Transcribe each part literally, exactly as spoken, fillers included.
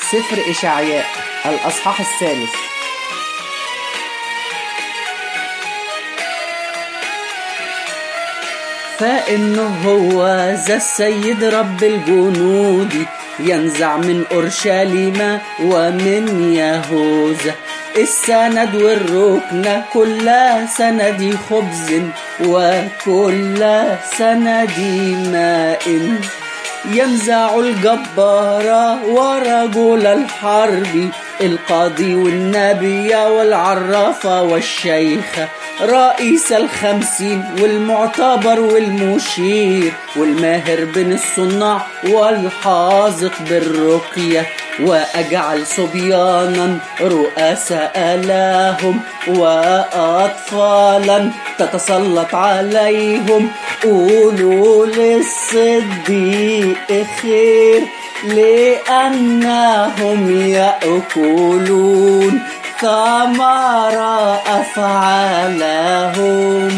سفر إشعياء الأصحاح الثالث. فإنه هو ذا السيد رب الجنود ينزع من أورشليم ومن يهوذا السند والركن كل سند خبز وكل سند ماء. ينزع الجبار ورجل الحرب القاضي والنبي والعراف والشيخ رئيس الخمسين والمعتبر والمشير والماهر بن الصناع والحاذق بالرقية. وأجعل صبيانا رؤساء لهم وأطفالا تتسلط عليهم. قولوا للصديق خير لأنهم يأكلون ثمر أفعالهم.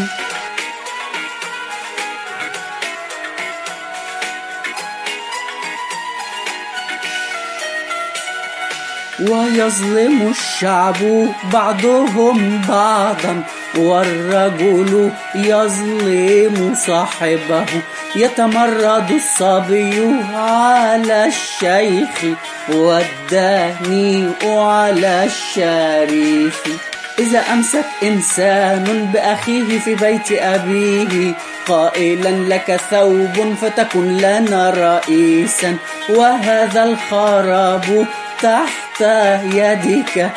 ويظلم الشعب بعضهم بعضا والرجل يظلم صاحبه. يتمرد الصبي على الشيخ والداني على الشريف. إذا أمسك إنسان بأخيه في بيت أبيه قائلا لك ثوب فتكن لنا رئيسا وهذا الخراب تحت يدك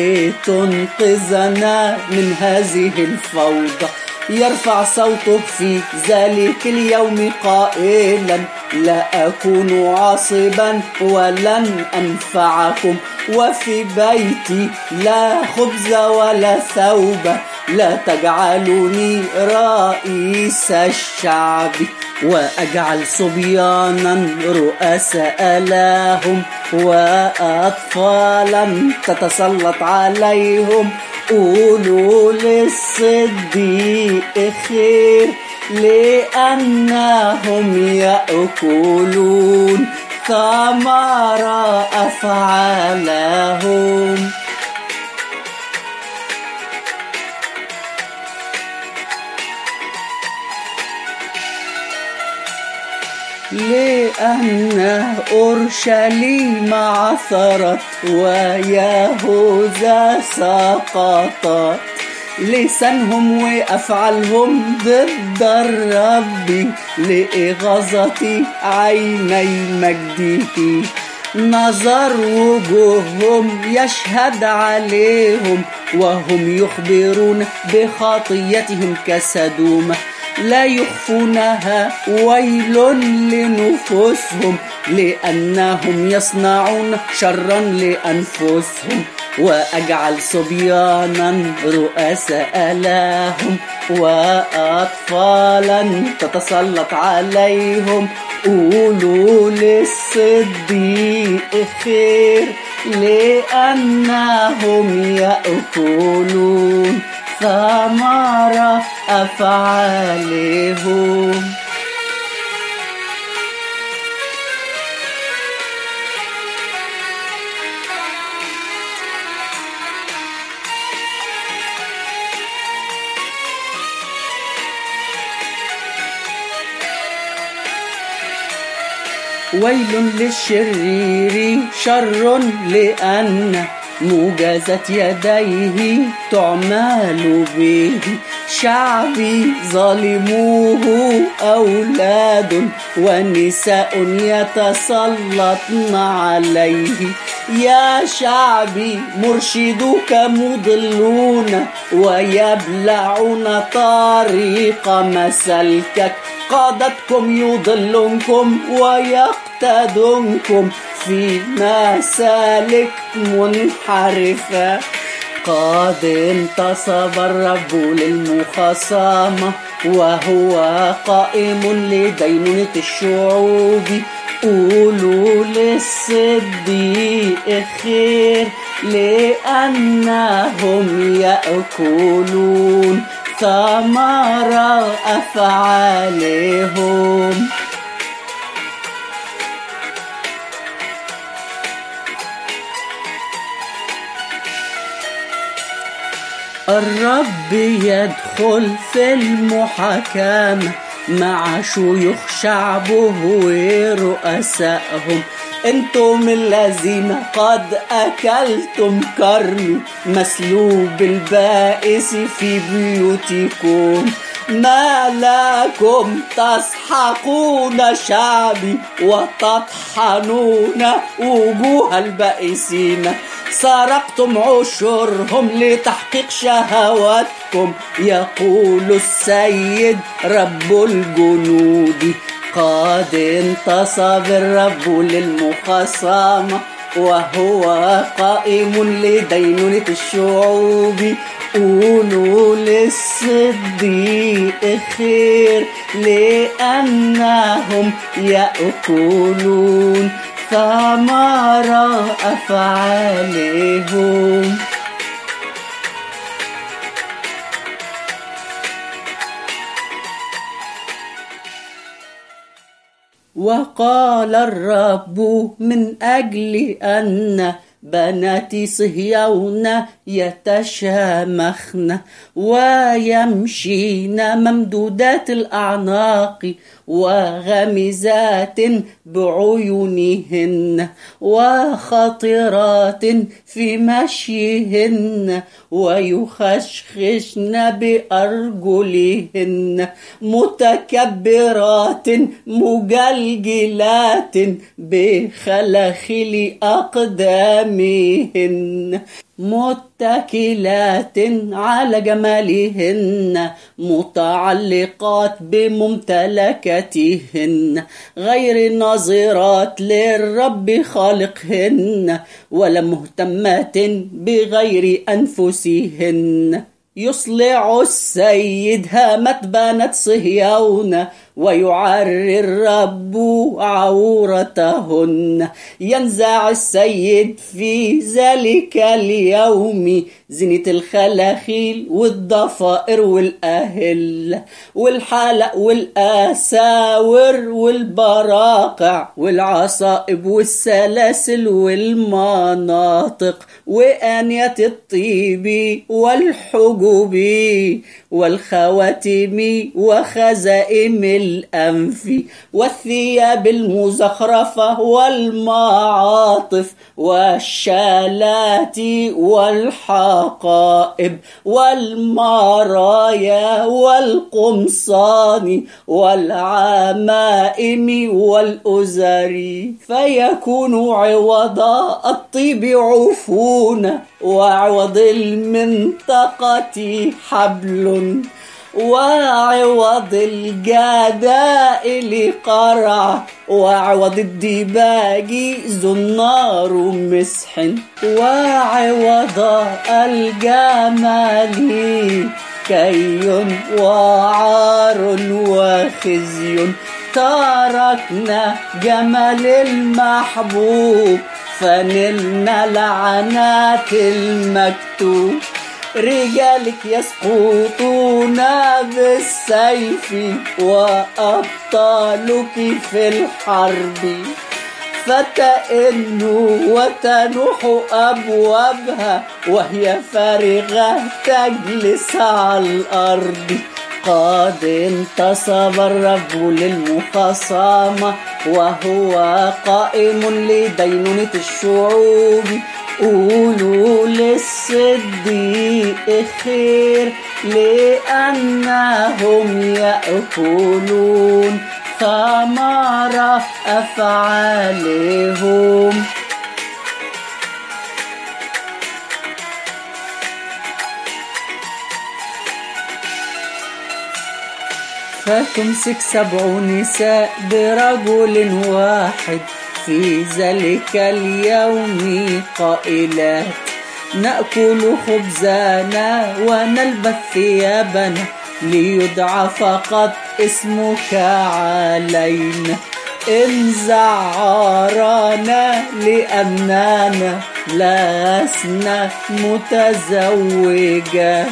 لتنقذنا من هذه الفوضى. يرفع صوته في ذلك اليوم قائلا لا أكون عاصبا ولن أنفعكم وفي بيتي لا خبز ولا ثوب لا تجعلوني رئيس الشعب. وأجعل صبيانا رؤساء لهم وأطفالا تتسلط عليهم. قولوا للصديق خير لأنهم يأكلون ثمر أفعالهم. لأن أورشليم عثرت ويهوذا سقطت. لسانهم وأفعالهم ضد الرب لإغاظة عيني مجده. نظر وجوههم يشهد عليهم وهم يخبرون بخطيتهم كسدوم. لا يخفونها ويل لنفوسهم لأنهم يصنعون شرا لأنفسهم. وأجعل صبيانا رؤساء لهم وأطفالا تتسلط عليهم. قولوا للصديق خير لأنهم يأكلون ثمر أفعالهم. ويل للشرير شر لأن موجزة يديه تعمل به. شعبي ظالموه أولاد ونساء يتسلطن عليه. يا شعبي مرشدوك مضلون ويبلعون طريق مسلكك. قادتكم يضلونكم ويقتدونكم في مسالك منحرفة. قد انتصب الرب للمخاصمة وهو قائم لدينونة الشعوب. قولوا للصديق خير لأنهم يأكلون ثمر أفعالهم. الرب يدخل في المحاكمة مع شيوخ شعبه ورؤسائهم. انتم الذين قد اكلتم كرمي مسلوب البائس في بيوتكم، ما لكم تسحقون شعبي وتطحنون وجوه البائسين. سرقتم عشورهم لتحقيق شهواتكم، يقول السيد رب الجنود. قد انتصب الرب للمخاصمة وهو قائم لدينونة الشعوب. قولوا للصديق خير لأنهم يأكلون ثمر أفعالهم. وقال الرب من أجل أن بنات صهيون يتشامخن ويمشين ممدودات الأعناق وغمزات بعيونهن وخطرات في مشيهن ويخشخشن بأرجلهن متكبرات مجلجلات بخلخل أقدامهن متكلات على جمالهن متعلقات بممتلكاتهن غير ناظرات للرب خالقهن ولا مهتمات بغير أنفسهن. يصلع السيد هامة بنات صهيون ويعري الرب عورتهن. ينزع السيد في ذلك اليوم زينة الخلاخيل والضفائر والأهل والحلق والآساور والبراقع والعصائب والسلاسل والمناطق وآنية الطيب والحجب والخواتم وخزائم الأنف والثياب المزخرفة والمعاطف والشالات والحقائب والمرايا والقمصان والعمائم والأزر، فيكون عوض الطيب عفون وعوض المنطقة حبل وعوض الجدائل قرع وعوض الديباج زنار مسح وعوض الجمال كي وعار وخزي. تركنا جمال المحبوب فنلنا لعنات المكتوب. رجالك يسقطون بالسيف وأبطالك في الحرب، فتئن وتنوح أبوابها وهي فارغة تجلس على الأرض. قد انتصب الرب للمخاصمة وهو قائم لدينونة الشعوب. قولوا للصديق خير لأنهم يأكلون ثمر أفعالهم. فتمسك سبع نساء برجل واحد في ذلك اليوم قائلات نأكل خبزنا ونلبس ثيابنا ليدعى فقط اسمك علينا. إن زعرنا لأننا لسنا متزوجات.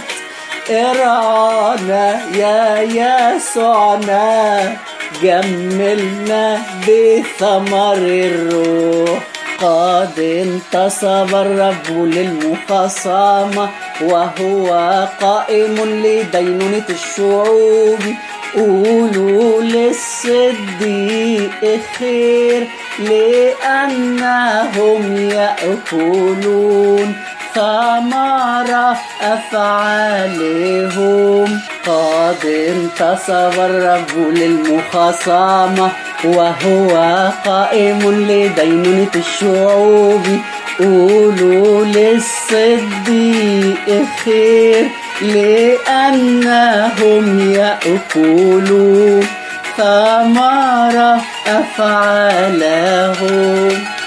ارعانا يا يسوعنا جملنا بثمر الروح. قد انتصب الرب للمخاصمة وهو قائم لدينونة الشعوب. قولوا للصديق خير لأنهم يأكلون ثمر أفعالهم. قد انتصب الرب للمخاصمة وهو قائم لدينونة الشعوب. قولوا للصديق خير لأنهم يأكلون ثمر أفعالهم.